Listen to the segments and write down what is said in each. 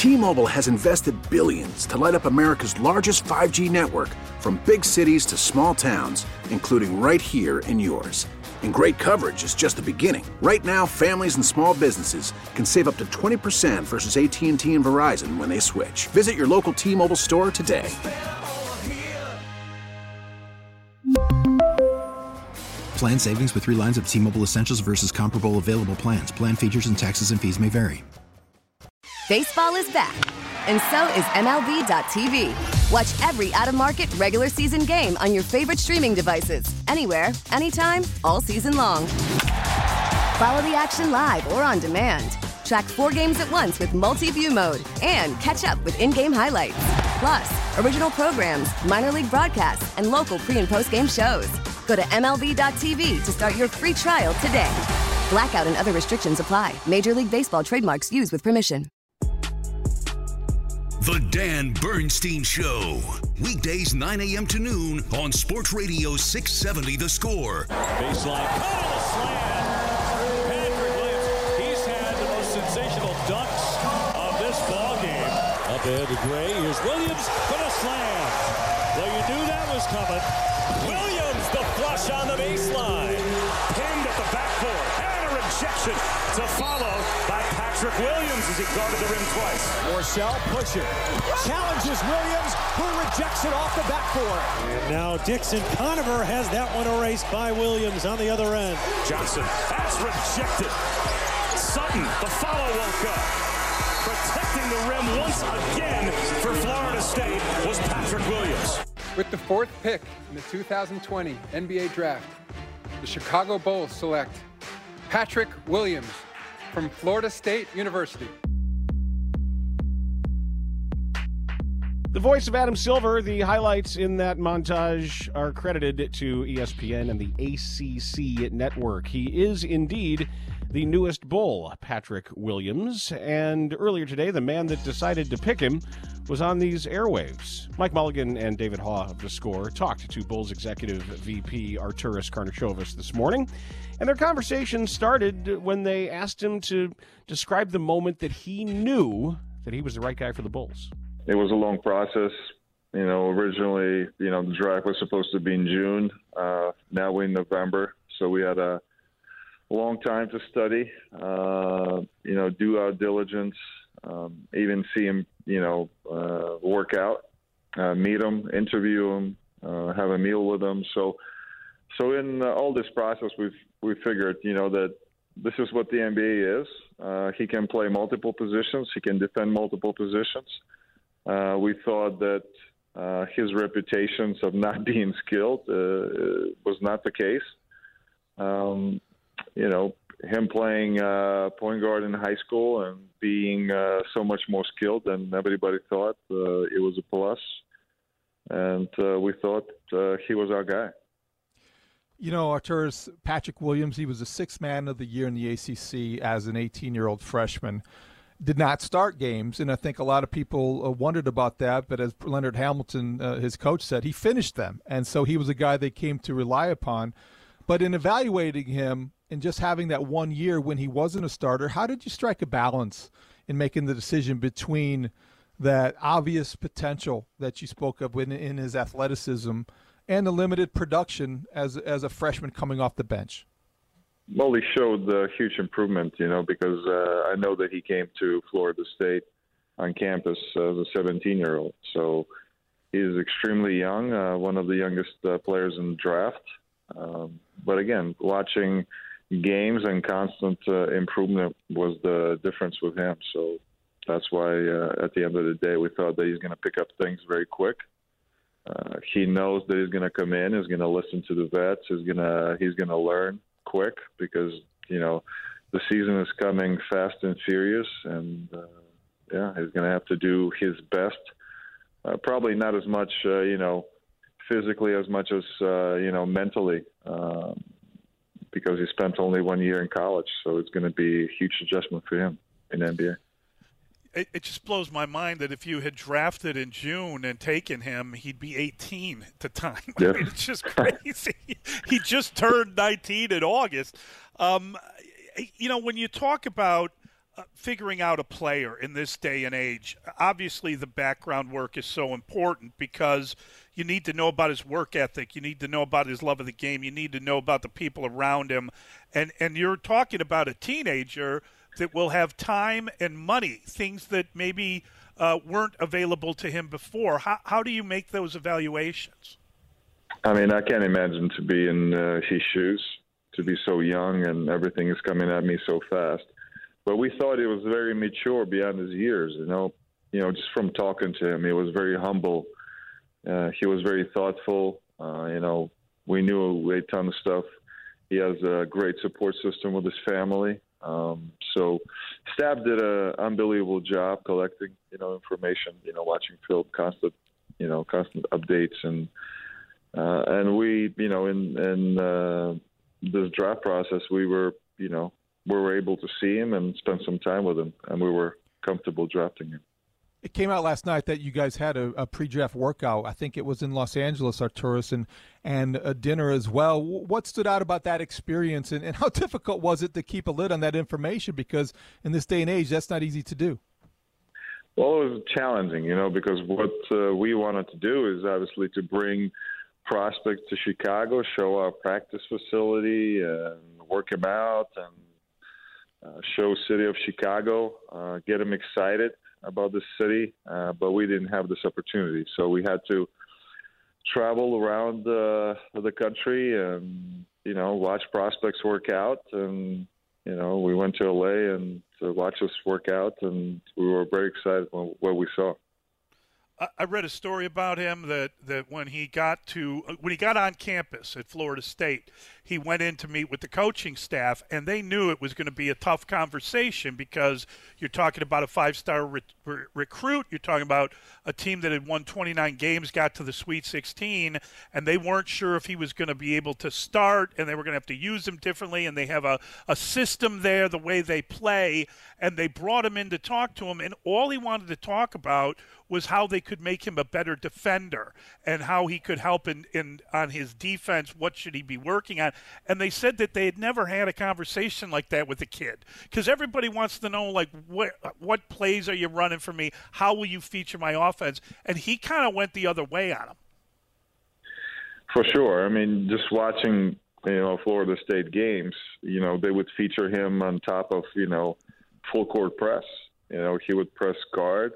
T-Mobile has invested billions to light up America's largest 5G network, from big cities to small towns, including right here in yours. And great coverage is just the beginning. Right now, families and small businesses can save up to 20% versus AT&T and Verizon when they switch. Visit your local T-Mobile store today. Plan savings with 3 lines of T-Mobile Essentials versus comparable available plans. Plan features and taxes and fees may vary. Baseball is back, and so is MLB.tv. Watch every out-of-market regular season game on your favorite streaming devices, anywhere, anytime, all season long. Follow the action live or on demand. Track 4 games at once with multi-view mode and catch up with in-game highlights. Plus, original programs, minor league broadcasts, and local pre- and post-game shows. Go to MLB.tv to start your free trial today. Blackout and other restrictions apply. Major League Baseball trademarks used with permission. The Dan Bernstein Show. Weekdays 9 a.m. to noon on Sports Radio 670 The Score. Baseline cut on a slam. Patrick Williams, he's had the most sensational dunks of this ballgame. Up ahead to Gray. Here's Williams for the slam. Well, you knew that was coming. Williams, the flush on the baseline. Pinned at the backboard. And a rejection to follow by Patrick Williams as he guarded the rim twice. Morcell pusher. Challenges Williams, who rejects it off the backboard. And now Dixon Conover has that one erased by Williams on the other end. Johnson, that's rejected. Sutton, the follow won't go. Protecting the rim once again for Florida State was Patrick Williams. With the 4th pick in the 2020 NBA Draft, the Chicago Bulls select Patrick Williams from Florida State University. The voice of Adam Silver. The highlights in that montage are credited to ESPN and the ACC network. He is indeed the newest Bull, Patrick Williams. And earlier today, the man that decided to pick him was on these airwaves. Mike Mulligan and David Haw of The Score talked to Bulls executive VP Arturas Karnisovas this morning. And their conversation started when they asked him to describe the moment that he knew that he was the right guy for the Bulls. It was a long process. Originally, the draft was supposed to be in June. Now we're in November. So we had a long time to study, do our diligence, even see him, work out, meet him, interview him, have a meal with him. So in all this process, we figured, that this is what the NBA is. He can play multiple positions. He can defend multiple positions. We thought that his reputations of not being skilled was not the case. Him playing point guard in high school and being so much more skilled than everybody thought, it was a plus. And we thought he was our guy. Arturas, Patrick Williams, he was the 6th man of the year in the ACC as an 18-year-old freshman. Did not start games, and I think a lot of people wondered about that. But as Leonard Hamilton, his coach, said, he finished them. And so he was a guy they came to rely upon. But in evaluating him and just having that 1 year when he wasn't a starter, how did you strike a balance in making the decision between that obvious potential that you spoke of in his athleticism and the limited production as a freshman coming off the bench? Well, he showed a huge improvement, because I know that he came to Florida State on campus as a 17-year-old. So he's extremely young, one of the youngest players in the draft. But again, watching games and constant improvement was the difference with him. So that's why at the end of the day, we thought that he's going to pick up things very quick. He knows that he's going to come in, he's going to listen to the vets, he's going to learn quick because, the season is coming fast and furious, and he's going to have to do his best. Probably not as much, physically as much as, mentally, because he spent only 1 year in college. So it's going to be a huge adjustment for him in the NBA. It just blows my mind that if you had drafted in June and taken him, he'd be 18 at the time. Yeah. I mean, it's just crazy. He just turned 19 in August. When you talk about figuring out a player in this day and age. Obviously, the background work is so important because you need to know about his work ethic. You need to know about his love of the game. You need to know about the people around him. And you're talking about a teenager that will have time and money, things that maybe weren't available to him before. How do you make those evaluations? I mean, I can't imagine to be in his shoes, to be so young and everything is coming at me so fast. But we thought he was very mature beyond his years, you know, just from talking to him. He was very humble. He was very thoughtful. We knew a ton of stuff. He has a great support system with his family. So staff did an unbelievable job collecting, information, watching film, constant updates. And we, in this draft process, we were able to see him and spend some time with him, and we were comfortable drafting him. It came out last night that you guys had a pre-draft workout. I think it was in Los Angeles, Arturas, and a dinner as well. What stood out about that experience, and how difficult was it to keep a lid on that information? Because in this day and age, that's not easy to do. Well, it was challenging, because what we wanted to do is obviously to bring prospects to Chicago, show our practice facility, and work him out, and show city of Chicago, get him excited about the city, but we didn't have this opportunity. So we had to travel around the country and, watch prospects work out. And, we went to LA and to watch us work out, and we were very excited what we saw. I read a story about him that when he got on campus at Florida State, he went in to meet with the coaching staff, and they knew it was going to be a tough conversation because you're talking about a five-star recruit. You're talking about a team that had won 29 games, got to the Sweet 16, and they weren't sure if he was going to be able to start, and they were going to have to use him differently, and they have a system there, the way they play, and they brought him in to talk to him, and all he wanted to talk about was how they could make him a better defender and how he could help on his defense. What should he be working on? And they said that they had never had a conversation like that with a kid, because everybody wants to know, like, what plays are you running for me? How will you feature my offense? And he kind of went the other way on him. For sure. I mean, just watching, Florida State games, they would feature him on top of, full court press. He would press guards.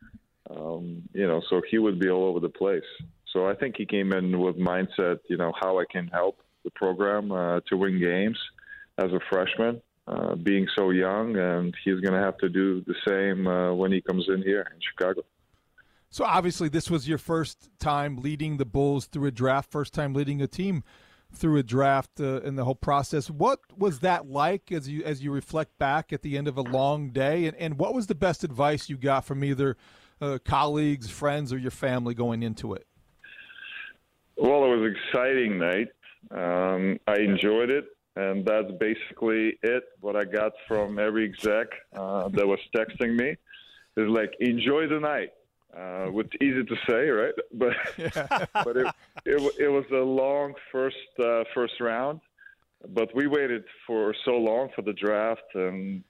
So he would be all over the place. So I think he came in with mindset, how I can help the program to win games as a freshman, being so young, and he's going to have to do the same when he comes in here in Chicago. So obviously this was your first time leading the Bulls through a draft, first time leading a team through a draft in the whole process. What was that like as you reflect back at the end of a long day, and what was the best advice you got from either colleagues, friends, or your family going into it? Well, it was an exciting night. I enjoyed it, and that's basically it. What I got from every exec that was texting me is like, enjoy the night. It's easy to say, right? But but it was a long first round. But we waited for so long for the draft, and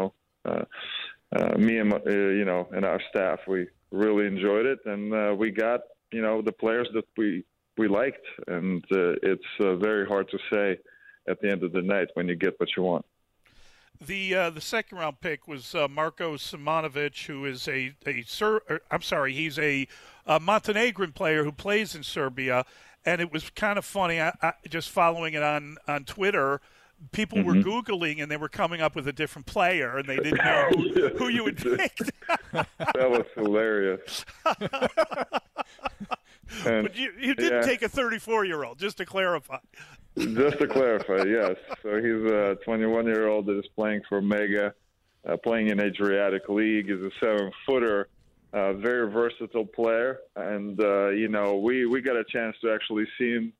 me and and our staff, we really enjoyed it, and we got the players that we liked, and it's very hard to say at the end of the night when you get what you want. The second round pick was Marko Simonovic, who is he's a Montenegrin player who plays in Serbia, and it was kind of funny. I just following it on Twitter. People were Googling, and they were coming up with a different player, and they didn't know who you had picked. That was hilarious. But you didn't take a 34-year-old, just to clarify. Just to clarify, yes. So he's a 21-year-old that is playing for Mega, playing in Adriatic League. He's a 7-footer, very versatile player. And, we got a chance to actually see him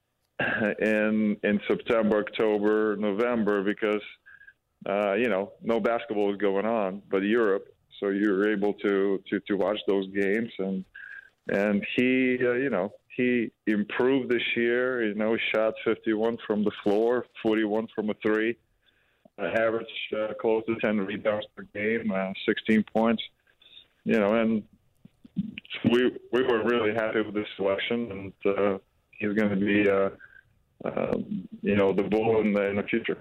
in September, October, November, because no basketball was going on but Europe, so you were able to watch those games, and he he improved this year. He shot 51 from the floor, 41 from a three. average close to 10 rebounds per game, 16 points. And we were really happy with this selection, and he's going to be, the bull in the future.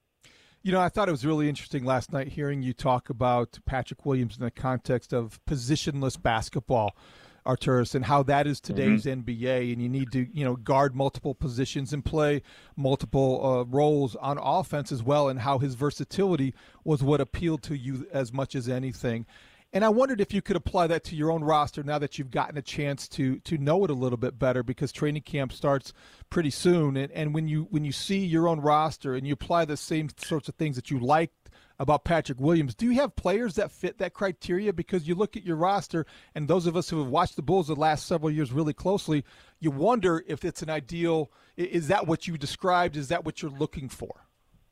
I thought it was really interesting last night hearing you talk about Patrick Williams in the context of positionless basketball, Arturas, and how that is today's NBA, and you need to, guard multiple positions and play multiple roles on offense as well, and how his versatility was what appealed to you as much as anything. And I wondered if you could apply that to your own roster now that you've gotten a chance to know it a little bit better, because training camp starts pretty soon. And when you see your own roster and you apply the same sorts of things that you liked about Patrick Williams, do you have players that fit that criteria? Because you look at your roster, and those of us who have watched the Bulls the last several years really closely, you wonder if it's an ideal. Is that what you described? Is that what you're looking for?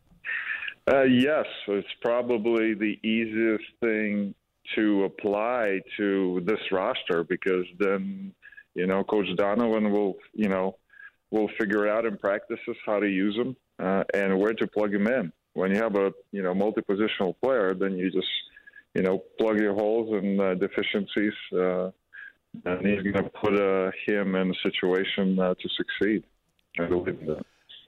Yes, it's probably the easiest thing to apply to this roster, because then, Coach Donovan will figure out in practices how to use them and where to plug him in. When you have a, multi-positional player, then you just, plug your holes and deficiencies, and he's going to put him in a situation to succeed. I believe that.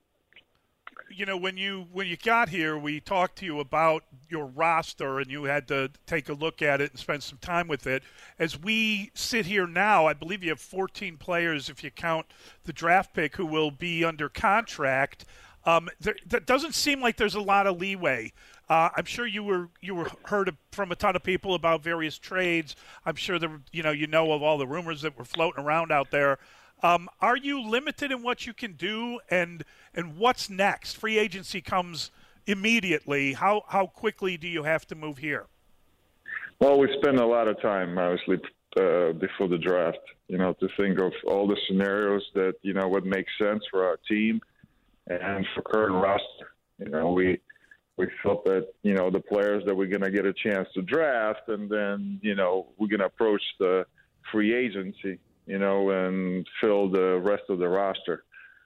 When you got here, we talked to you about your roster, and you had to take a look at it and spend some time with it. As we sit here now, I believe you have 14 players, if you count the draft pick, who will be under contract. That doesn't seem like there's a lot of leeway. I'm sure you were heard from a ton of people about various trades. I'm sure you know of all the rumors that were floating around out there. Are you limited in what you can do, and what's next? Free agency comes immediately. How quickly do you have to move here? Well, we spend a lot of time, obviously, before the draft, to think of all the scenarios that, would make sense for our team and for current roster. We felt that, the players that we're going to get a chance to draft, and then, we're going to approach the free agency, and fill the rest of the roster.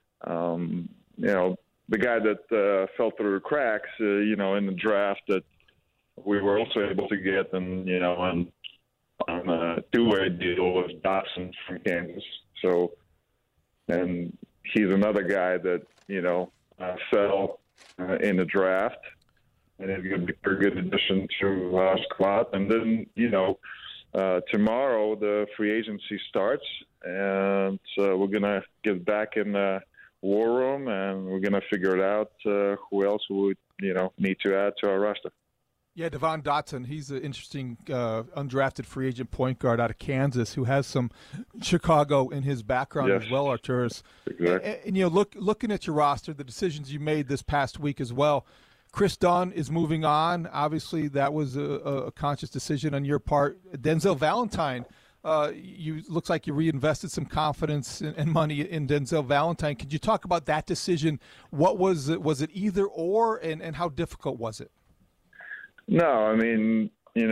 The guy that fell through the cracks, in the draft that we were also able to get, and, on a two-way deal was Dotson from Kansas. So, and he's another guy that, fell in the draft, and it's going to be a pretty good addition to our squad. And then, tomorrow the free agency starts, and we're going to get back in the war room, and we're going to figure it out who else we would, need to add to our roster. Yeah, Devon Dotson, he's an interesting undrafted free agent point guard out of Kansas who has some Chicago in his background as well, Arturas. Exactly. And looking at your roster, the decisions you made this past week as well, Chris Dunn is moving on. Obviously, that was a conscious decision on your part. Denzel Valentine, looks like you reinvested some confidence and money in Denzel Valentine. Could you talk about that decision? What was it? Was it either or, and how difficult was it? No, I mean,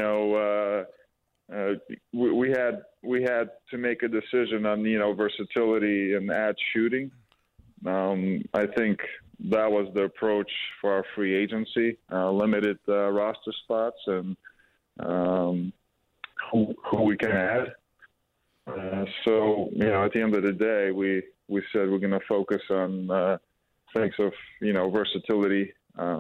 we had to make a decision on, versatility and add shooting. I think that was the approach for our free agency, limited roster spots and who we can add. So, at the end of the day, we said we're going to focus on things of, versatility.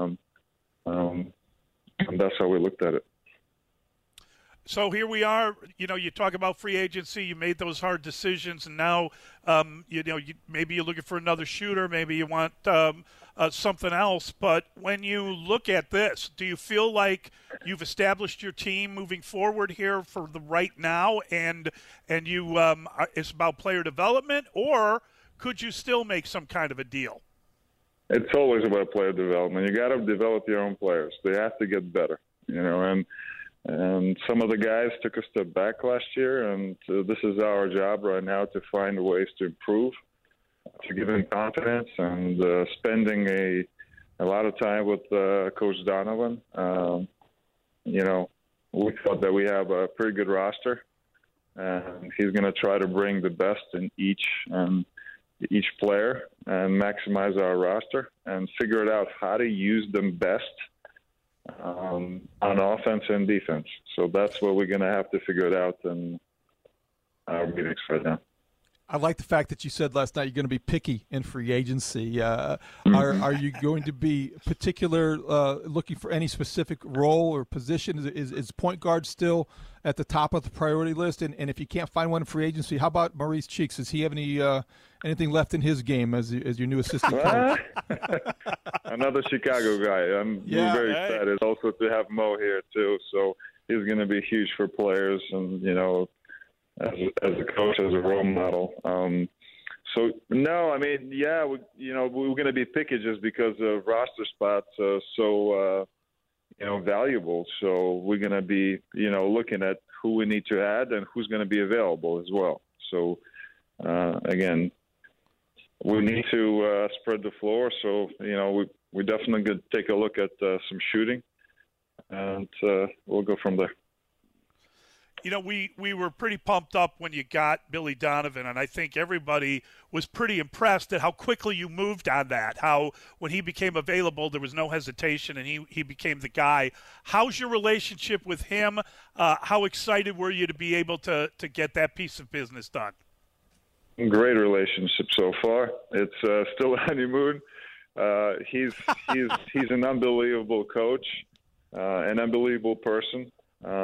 And that's how we looked at it. So here we are. You talk about free agency. You made those hard decisions, and now, maybe you're looking for another shooter. Maybe you want something else. But when you look at this, do you feel like you've established your team moving forward here for the right now, and you it's about player development, or could you still make some kind of a deal? It's always about player development. You got to develop your own players. They have to get better, and some of the guys took a step back last year, and this is our job right now to find ways to improve, to give them confidence, and spending a lot of time with Coach Donovan. We thought that we have a pretty good roster, and he's going to try to bring the best in each player and maximize our roster and figure it out how to use them best on offense and defense. So that's what we're going to have to figure it out in our meetings right now. I like the fact that you said last night you're going to be picky in free agency. Are you going to be particular looking for any specific role or position? Is point guard still at the top of the priority list? And if you can't find one in free agency, how about Maurice Cheeks? Does he have anything left in his game as your new assistant coach? Another Chicago guy. We're very excited also to have Mo here too. So he's going to be huge for players and, as a coach, as a role model. We're going to be picky just because the roster spots are so, valuable. So we're going to be, looking at who we need to add and who's going to be available as well. So, again, we need to spread the floor. So, we definitely going to take a look at some shooting, and we'll go from there. We were pretty pumped up when you got Billy Donovan, and I think everybody was pretty impressed at how quickly you moved on that, how when he became available there was no hesitation and he became the guy. How's your relationship with him? How excited were you to be able to get that piece of business done? Great relationship so far. It's still a honeymoon. He's an unbelievable coach, an unbelievable person.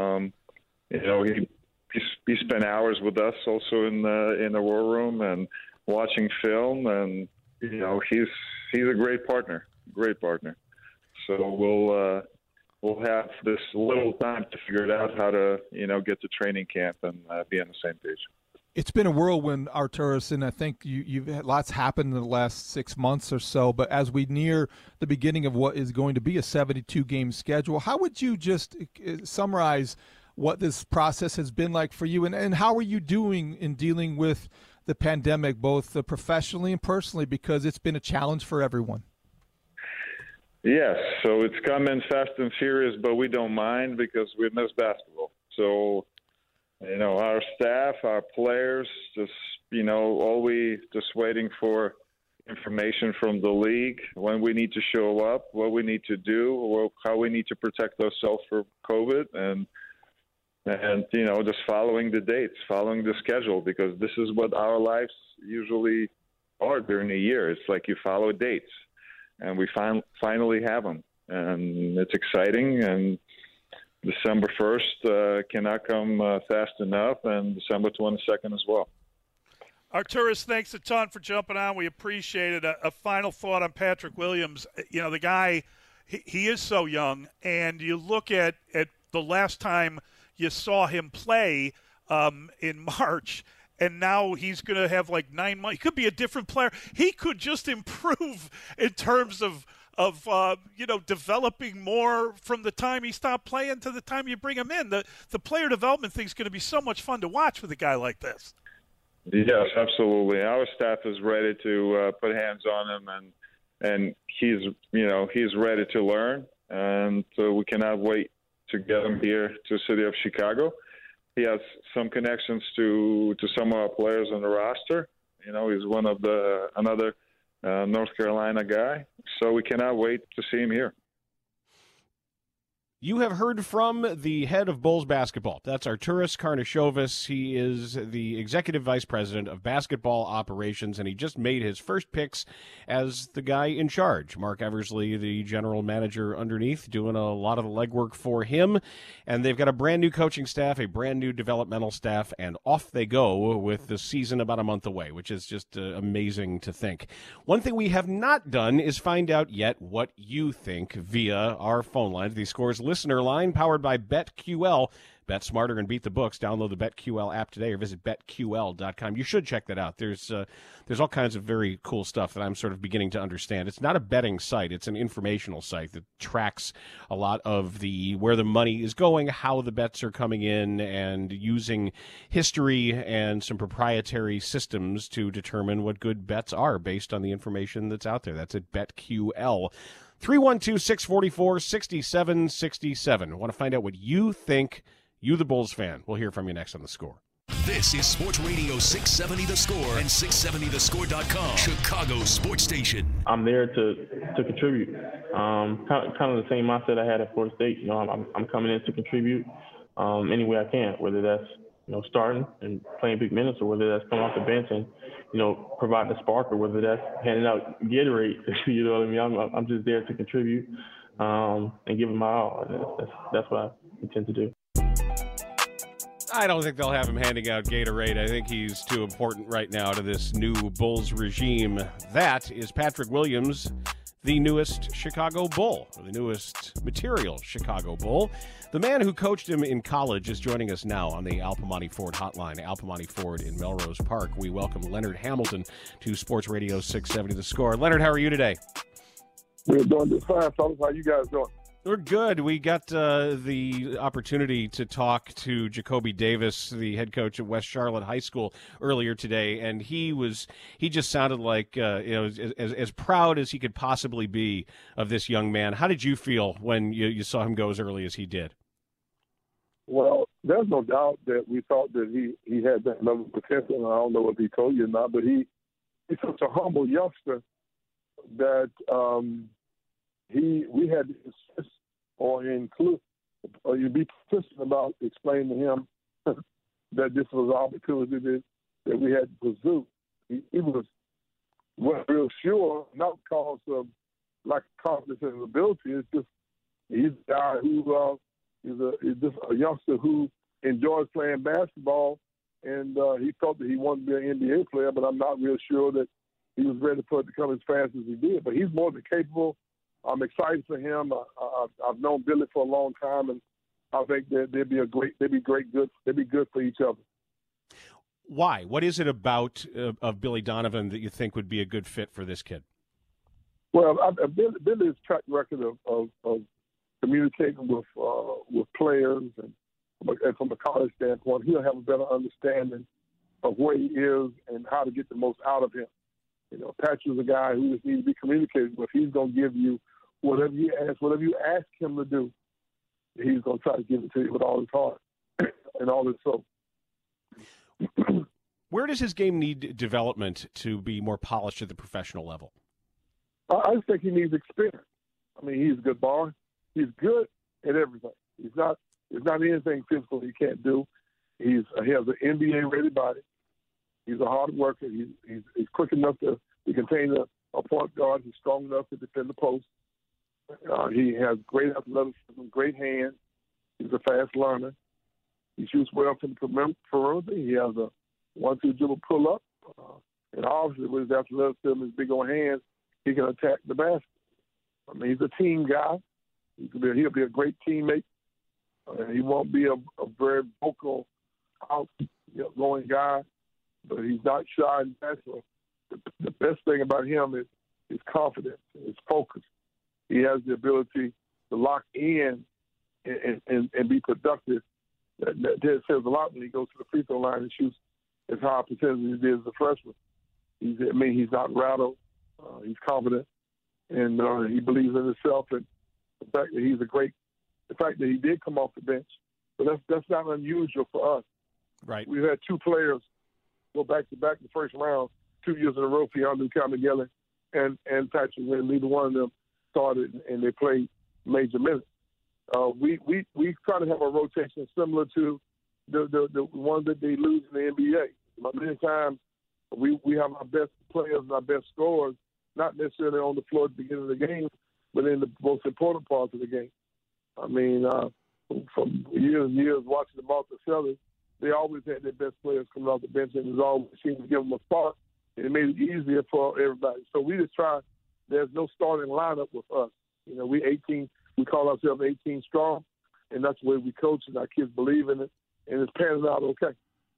He spent hours with us also in the war room and watching film, and he's a great partner. So we'll have this little time to figure it out how to get to training camp and be on the same page. It's been a whirlwind, Arturas, and I think you've had lots happen in the last 6 months or so. But as we near the beginning of what is going to be a 72-game schedule, how would you just summarize what this process has been like for you, and how are you doing in dealing with the pandemic, both professionally and personally, because it's been a challenge for everyone? Yes, so it's come in fast and furious, but we don't mind because we miss basketball. So, our staff, our players, always just waiting for information from the league, when we need to show up, what we need to do, how we need to protect ourselves from COVID, and just following the dates, following the schedule, because this is what our lives usually are during the year. It's like you follow dates, and we finally have them, and it's exciting. And December 1st cannot come fast enough, and December 22nd as well. Arturas, thanks a ton for jumping on. We appreciate it. A final thought on Patrick Williams. The guy, he is so young, and you look at the last time you saw him play in March, and now he's going to have like 9 months. He could be a different player. He could just improve in terms of developing more from the time he stopped playing to the time you bring him in. The player development thing is going to be so much fun to watch with a guy like this. Yes, absolutely. Our staff is ready to put hands on him, and he's ready to learn, and we cannot wait to get him here to the city of Chicago. He has some connections to some of our players on the roster. He's one of another North Carolina guy. So we cannot wait to see him here. You have heard from the head of Bulls basketball. That's Arturas Karnisovas. He is the executive vice president of basketball operations, and he just made his first picks as the guy in charge. Mark Eversley, the general manager underneath, doing a lot of the legwork for him. And they've got a brand new coaching staff, a brand new developmental staff, and off they go with the season about a month away, which is just amazing to think. One thing we have not done is find out yet what you think via our phone line. The Scores listener line, powered by BetQL. Bet smarter and beat the books. Download the BetQL app today or visit BetQL.com. You should check that out. There's all kinds of very cool stuff that I'm sort of beginning to understand. It's not a betting site. It's an informational site that tracks a lot of where the money is going, how the bets are coming in, and using history and some proprietary systems to determine what good bets are based on the information that's out there. That's at BetQL. 312-644-6767. I want to find out what you think. You, the Bulls fan. We'll hear from you next on The Score. This is Sports Radio 670 The Score and 670thescore.com, Chicago sports station. I'm there to contribute. Kind of the same mindset I had at Florida State. You know, I'm coming in to contribute any way I can, whether that's, you know, starting and playing big minutes, or whether that's coming off the bench and, you know, providing a spark, or whether that's handing out Gatorade. You know what I mean? I'm just there to contribute and give it my all. And that's what I intend to do. I don't think they'll have him handing out Gatorade. I think he's too important right now to this new Bulls regime. That is Patrick Williams, the newest Chicago Bull, or the newest material Chicago Bull. The man who coached him in college is joining us now on the Al Piemonte Ford hotline. Al Piemonte Ford in Melrose Park. We welcome Leonard Hamilton to Sports Radio 670 The Score. Leonard, how are you today? We're doing just fine, fellas. How you guys doing? We're good. We got the opportunity to talk to Jacoby Davis, the head coach at West Charlotte High School, earlier today, and he just sounded like as proud as he could possibly be of this young man. How did you feel when you saw him go as early as he did? Well, there's no doubt that we thought that he had that level of potential, and I don't know if he told you or not, but he's such a humble youngster that we had to insist or include, or you'd be persistent about explaining to him that this was an opportunity that we had to pursue. He wasn't real sure, not because of lack of confidence in his ability. It's just he's a guy who is just a youngster who enjoys playing basketball, and he felt that he wanted to be an NBA player, but I'm not real sure that he was ready for it to come as fast as he did. But he's more than capable. I'm excited for him. I've known Billy for a long time, and I think that they'd be good for each other. Why? What is it about of Billy Donovan that you think would be a good fit for this kid? Well, Billy's track record of communicating with players and from a college standpoint, he'll have a better understanding of where he is and how to get the most out of him. You know, Patrick's a guy who just needs to be communicated with. He's going to give you whatever you ask him to do. He's going to try to give it to you with all his heart and all his soul. Where does his game need development to be more polished at the professional level? I just think he needs experience. I mean, he's a good baller. He's good at everything. There's not anything physical he can't do. He has an NBA-ready body. He's a hard worker. He's quick enough to contain a point guard. He's strong enough to defend the post. He has great athleticism, great hands. He's a fast learner. He shoots well from the perimeter. He has a 1-2 dribble pull-up. And obviously with his athleticism and his big old hands, he can attack the basket. I mean, he's a team guy. He'll be a great teammate. He won't be a very vocal, outgoing guy, but he's not shy and bashful. The best thing about him is his confidence, his focus. He has the ability to lock in and be productive. That says a lot when he goes to the free throw line and shoots as high a percentage as he did as a freshman. He's not rattled. He's confident, and he believes in himself. And the fact that he did come off the bench, but that's not unusual for us. Right. We've had two players go back to back in the first round 2 years in a row, Keanu Kamagele and Patrick Williams. Neither one of them started and they played major minutes. We try to have a rotation similar to the one that they lose in the NBA. Many times we have our best players and our best scorers, not necessarily on the floor at the beginning of the game, but in the most important parts of the game. I mean, from years and years watching the Boston Celtics, they always had their best players coming off the bench, and it was always seemed to give them a spark, and it made it easier for everybody. So we just try. There's no starting lineup with us. You know, we call ourselves 18 strong, and that's the way we coach, and our kids believe in it, and it's panning out okay.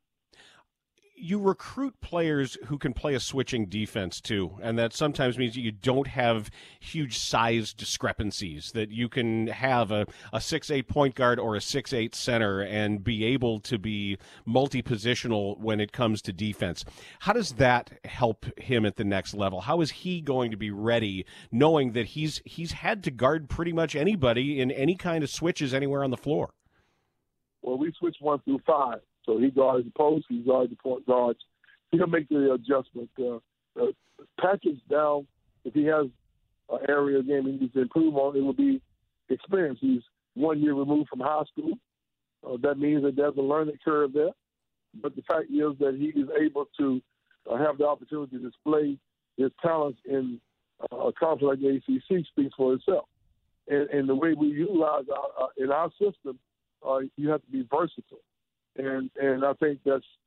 You recruit players who can play a switching defense, too, and that sometimes means you don't have huge size discrepancies, that you can have a 6'8" point guard or a 6'8" center and be able to be multi-positional when it comes to defense. How does that help him at the next level? How is he going to be ready, knowing that he's had to guard pretty much anybody in any kind of switches anywhere on the floor? Well, we switch 1 through 5. So he guards the post, he guards the point guards. He'll make the adjustment. Patrick's down. If he has an area game he needs to improve on, it will be experience. He's 1 year removed from high school. That means that there's a learning curve there. But the fact is that he is able to have the opportunity to display his talents in a conference like the ACC speaks for itself. And the way we utilize in our system, you have to be versatile. And I think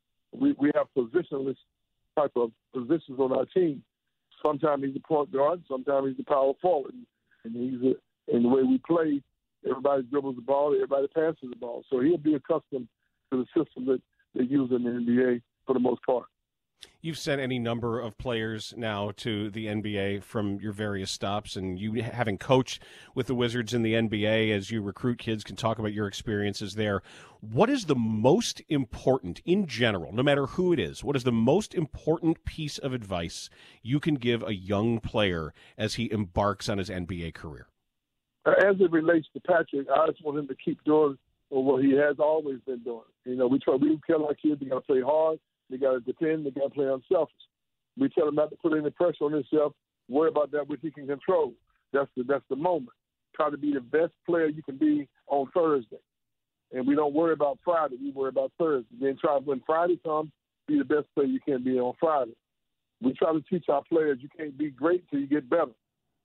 we have positionless type of positions on our team. Sometimes he's a point guard, sometimes he's a power forward. And in the way we play, everybody dribbles the ball, everybody passes the ball. So he'll be accustomed to the system that they use in the NBA for the most part. You've sent any number of players now to the NBA from your various stops, and you, having coached with the Wizards in the NBA, as you recruit kids, can talk about your experiences there. What is the most important, in general, no matter who it is, what is the most important piece of advice you can give a young player as he embarks on his NBA career? As it relates to Patrick, I just want him to keep doing what he has always been doing. We tell our kids they got to play hard. They got to defend. They got to play unselfish. We tell them not to put any pressure on themselves. Worry about that which he can control. That's the moment. Try to be the best player you can be on Thursday. And we don't worry about Friday. We worry about Thursday. Then try, when Friday comes, be the best player you can be on Friday. We try to teach our players you can't be great until you get better.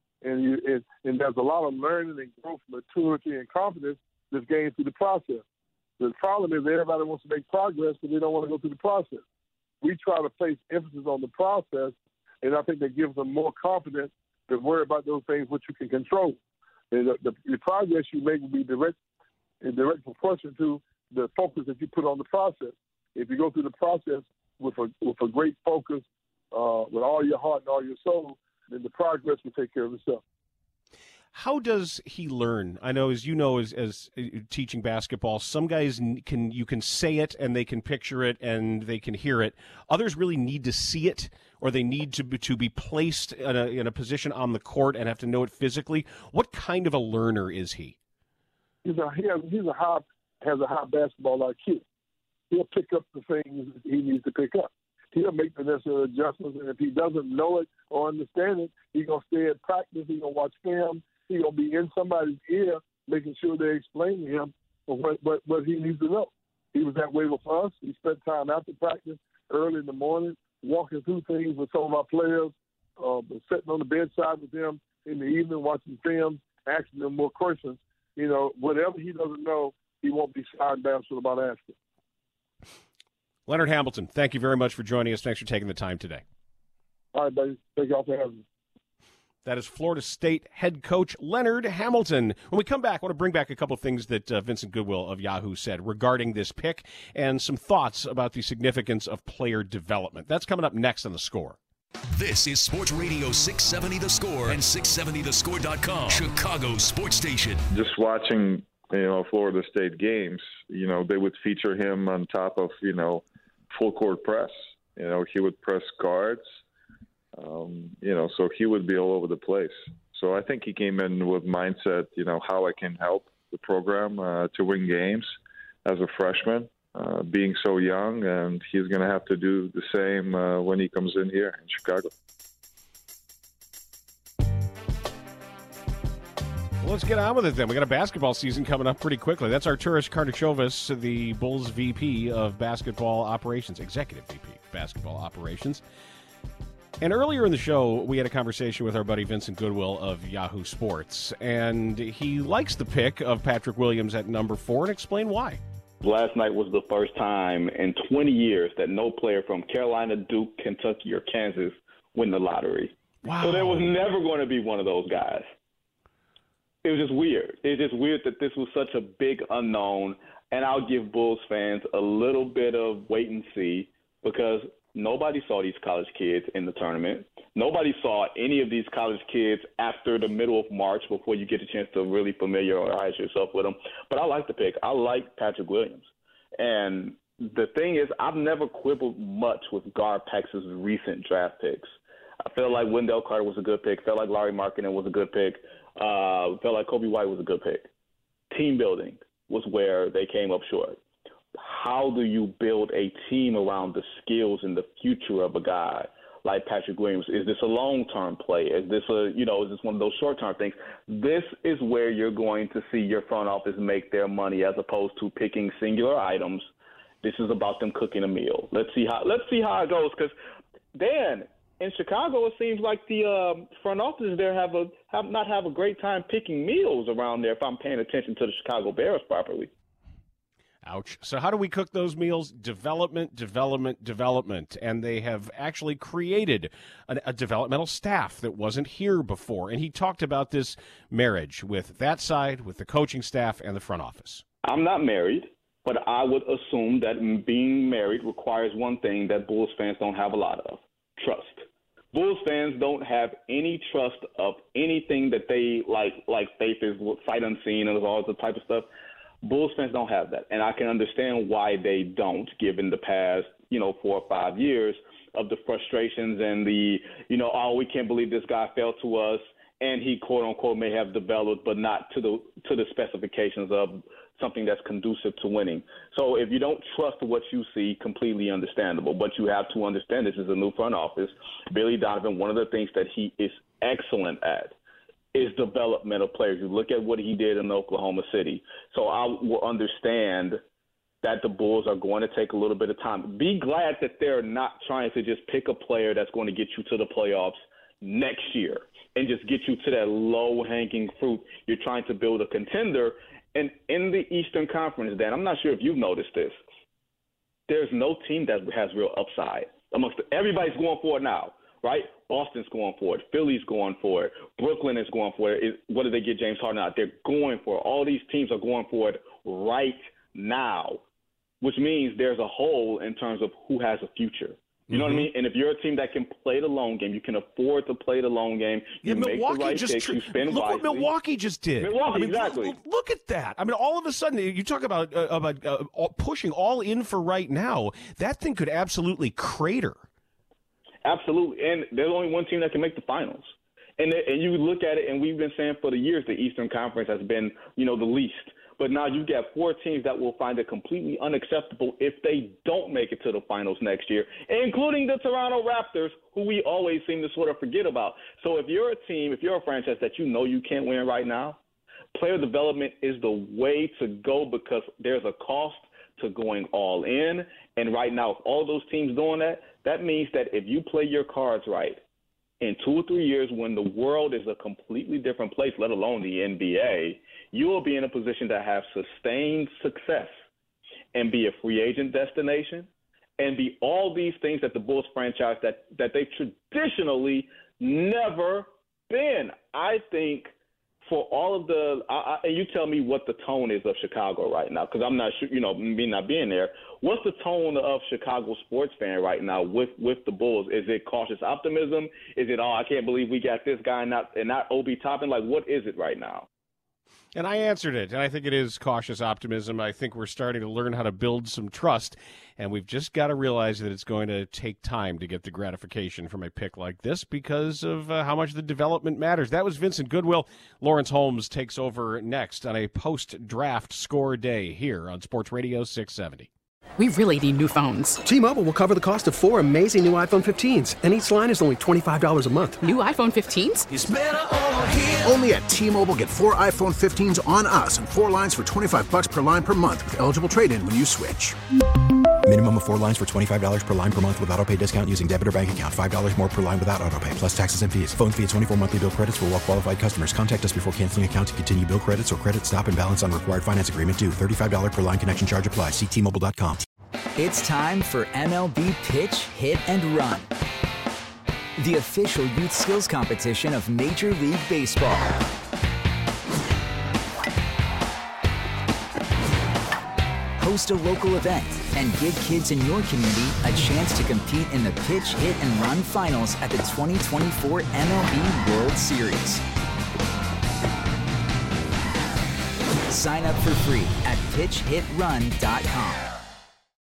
And there's a lot of learning and growth, maturity, and confidence that's gained through the process. The problem is everybody wants to make progress, but they don't want to go through the process. We try to place emphasis on the process, and I think that gives them more confidence to worry about those things which you can control. And the progress you make will be in direct proportion to the focus that you put on the process. If you go through the process with a great focus, with all your heart and all your soul, then the progress will take care of itself. How does he learn? I know, as you know, as teaching basketball, some guys you can say it and they can picture it and they can hear it. Others really need to see it, or they need to be placed in a position on the court and have to know it physically. What kind of a learner is he? He has a high basketball IQ. He'll pick up the things he needs to pick up. He'll make the necessary adjustments, and if he doesn't know it or understand it, he's going to stay at practice. He's going to watch film. He's going to be in somebody's ear, making sure they explain to him what he needs to know. He was that way with us. He spent time after practice, early in the morning, walking through things with some of our players, sitting on the bedside with them in the evening, watching film, asking them more questions. Whatever he doesn't know, he won't be shy and bashful about asking. Leonard Hamilton, thank you very much for joining us. Thanks for taking the time today. All right, buddy. Thank y'all for having me. That is Florida State head coach Leonard Hamilton. When we come back, I want to bring back a couple of things that Vincent Goodwill of Yahoo said regarding this pick and some thoughts about the significance of player development. That's coming up next on The Score. This is Sports Radio 670 The Score and 670thescore.com, Chicago sports station. Just watching, Florida State games, they would feature him on top of, full court press. He would press guards. So he would be all over the place. So I think he came in with mindset, how I can help the program to win games as a freshman, being so young, and he's going to have to do the same when he comes in here in Chicago. Well, let's get on with it then. We got a basketball season coming up pretty quickly. That's Arturas Karnichovis, the Bulls VP of basketball operations, executive VP of basketball operations. And earlier in the show, we had a conversation with our buddy Vincent Goodwill of Yahoo Sports, and he likes the pick of Patrick Williams at number 4, and explain why. Last night was the first time in 20 years that no player from Carolina, Duke, Kentucky, or Kansas win the lottery. Wow. So there was never going to be one of those guys. It was just weird. It's just weird that this was such a big unknown, and I'll give Bulls fans a little bit of wait and see, because nobody saw these college kids in the tournament. Nobody saw any of these college kids after the middle of March before you get a chance to really familiarize yourself with them. But I like the pick. I like Patrick Williams. And the thing is, I've never quibbled much with GarPax's recent draft picks. I felt like Wendell Carter was a good pick. Felt like Larry Markkinen was a good pick. Felt like Kobe White was a good pick. Team building. was where they came up short. How do you build a team around the skills and the future of a guy like Patrick Williams? Is this a long-term play? Is this is this one of those short-term things? This is where you're going to see your front office make their money, as opposed to picking singular items. This is about them cooking a meal. Let's see how it goes. Because Dan, in Chicago, it seems like the front office there have a great time picking meals around there. If I'm paying attention to the Chicago Bears properly. Ouch. So how do we cook those meals? Development. And they have actually created a developmental staff that wasn't here before. And he talked about this marriage with that side, with the coaching staff and the front office. I'm not married, but I would assume that being married requires one thing that Bulls fans don't have a lot of: trust. Bulls fans don't have any trust of anything that they like faith is sight unseen and all the type of stuff. Bulls fans don't have that, and I can understand why they don't, given the past, 4 or 5 years of the frustrations and the, we can't believe this guy fell to us, and he quote unquote may have developed, but not to the specifications of something that's conducive to winning. So if you don't trust what you see, completely understandable, but you have to understand this is a new front office. Billy Donovan, one of the things that he is excellent at is developmental players. You look at what he did in Oklahoma City. So I will understand that the Bulls are going to take a little bit of time. Be glad that they're not trying to just pick a player that's going to get you to the playoffs next year and just get you to that low-hanging fruit. You're trying to build a contender. And in the Eastern Conference, Dan, I'm not sure if you've noticed this, there's no team that has real upside. Everybody's going for it now. Right? Boston's going for it. Philly's going for it. Brooklyn is going for it. What did they get James Harden out? They're going for it. All these teams are going for it right now, which means there's a hole in terms of who has a future. You know what I mean? And if you're a team that can play the long game, you can afford to play the long game. You make the right picks. You spend wisely. Look what Milwaukee just did. Exactly. Look at that. I mean, all of a sudden, you talk about pushing all in for right now. That thing could absolutely crater. Absolutely, and there's only one team that can make the finals. And you look at it, and we've been saying for the years the Eastern Conference has been, the least. But now you've got 4 teams that will find it completely unacceptable if they don't make it to the finals next year, including the Toronto Raptors, who we always seem to sort of forget about. So if you're a team, if you're a franchise that you can't win right now, player development is the way to go, because there's a cost to going all in. And right now, if all those teams doing that, that means that if you play your cards right, in 2 or 3 years when the world is a completely different place, let alone the NBA, you will be in a position to have sustained success and be a free agent destination and be all these things that the Bulls franchise that they've traditionally never been. I think for all of the and you tell me what the tone is of Chicago right now, because I'm not sure, me not being there. What's the tone of Chicago sports fan right now with the Bulls? Is it cautious optimism? Is it, I can't believe we got this guy and not Obi Toppin? Like, what is it right now? And I answered it, and I think it is cautious optimism. I think we're starting to learn how to build some trust, and we've just got to realize that it's going to take time to get the gratification from a pick like this because of how much the development matters. That was Vincent Goodwill. Lawrence Holmes takes over next on a post-draft score day here on Sports Radio 670. We really need new phones. T-Mobile will cover the cost of 4 amazing new iPhone 15s, and each line is only $25 a month. New iPhone 15s? It's better over here. Only at T-Mobile, get 4 iPhone 15s on us and 4 lines for $25 per line per month with eligible trade-in when you switch. Minimum of 4 lines for $25 per line per month with autopay discount using debit or bank account. $5 more per line without autopay, plus taxes and fees. Phone fee at 24 monthly bill credits for well-qualified customers. Contact us before canceling account to continue bill credits or credit stop and balance on required finance agreement due. $35 per line connection charge applies. See T-Mobile.com. It's time for MLB Pitch, Hit, and Run, the official youth skills competition of Major League Baseball. Host a local event and give kids in your community a chance to compete in the Pitch, Hit, and Run finals at the 2024 MLB World Series. Sign up for free at pitchhitrun.com.